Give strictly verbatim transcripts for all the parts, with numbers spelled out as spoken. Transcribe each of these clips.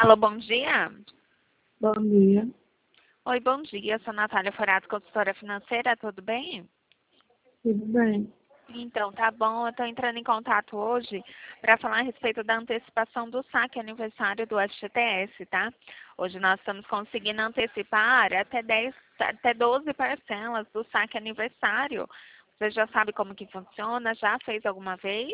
Alô, bom dia. Bom dia. Oi, bom dia. Eu sou Natália Forato, consultora financeira. Tudo bem? Tudo bem? Então, tá bom. Eu estou entrando em contato hoje para falar a respeito da antecipação do saque aniversário do F G T S, tá? Hoje nós estamos conseguindo antecipar até dez, até doze parcelas do saque aniversário. Você já sabe como que funciona? Já fez alguma vez?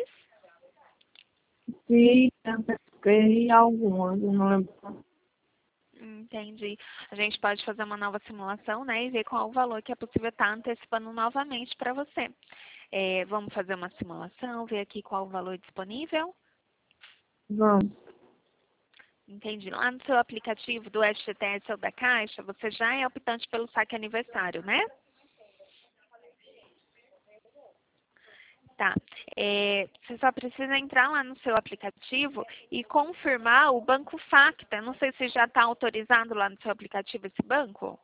Sim, antecipei algumas, eu não lembro. Entendi. A gente pode fazer uma nova simulação, né, e ver qual o valor que é possível estar antecipando novamente para você. É, vamos fazer uma simulação, ver aqui qual o valor disponível. Vamos. Entendi. Lá no seu aplicativo do F G T S ou da Caixa, você já é optante pelo saque aniversário, né? Tá. É, você só precisa entrar lá no seu aplicativo e confirmar o Banco Facta. Não sei se já está autorizado lá no seu aplicativo esse banco.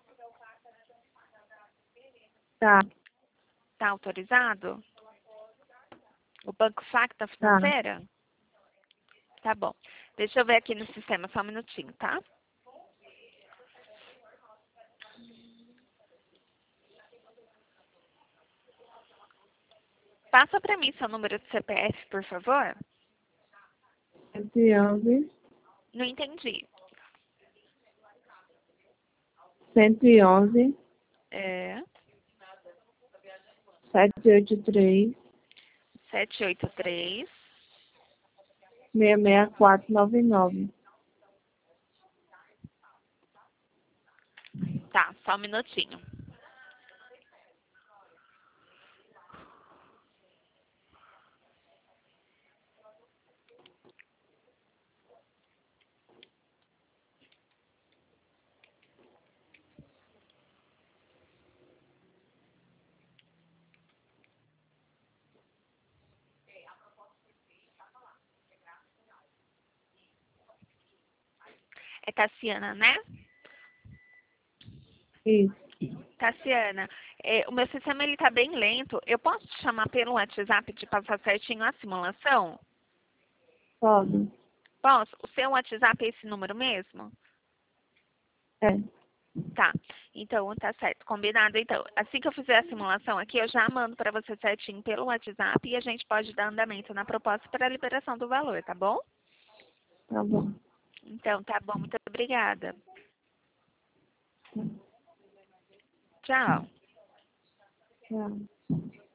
Tá, Está autorizado? O Banco Facta tá. Financeira? Tá bom. Deixa eu ver aqui no sistema, só um minutinho, tá? Passa para mim seu número de C P F, por favor. cento e onze, Não entendi. cento e onze, É sete oito três, sete oito três. seis seis quatro nove nove. Tá, só um minutinho. É Tassiana, né? Isso, Tassiana, é, o meu sistema ele tá bem lento. Eu posso te chamar pelo WhatsApp de passar certinho a simulação? pode. Posso? O seu WhatsApp é esse número mesmo? É, Tá. Então, tá certo. Combinado. Então, assim que eu fizer a simulação aqui, eu já mando para você certinho pelo WhatsApp e a gente pode dar andamento na proposta para a liberação do valor, tá bom? tá bom. Então, tá bom. Muito obrigada. Tá. Tchau. Tchau.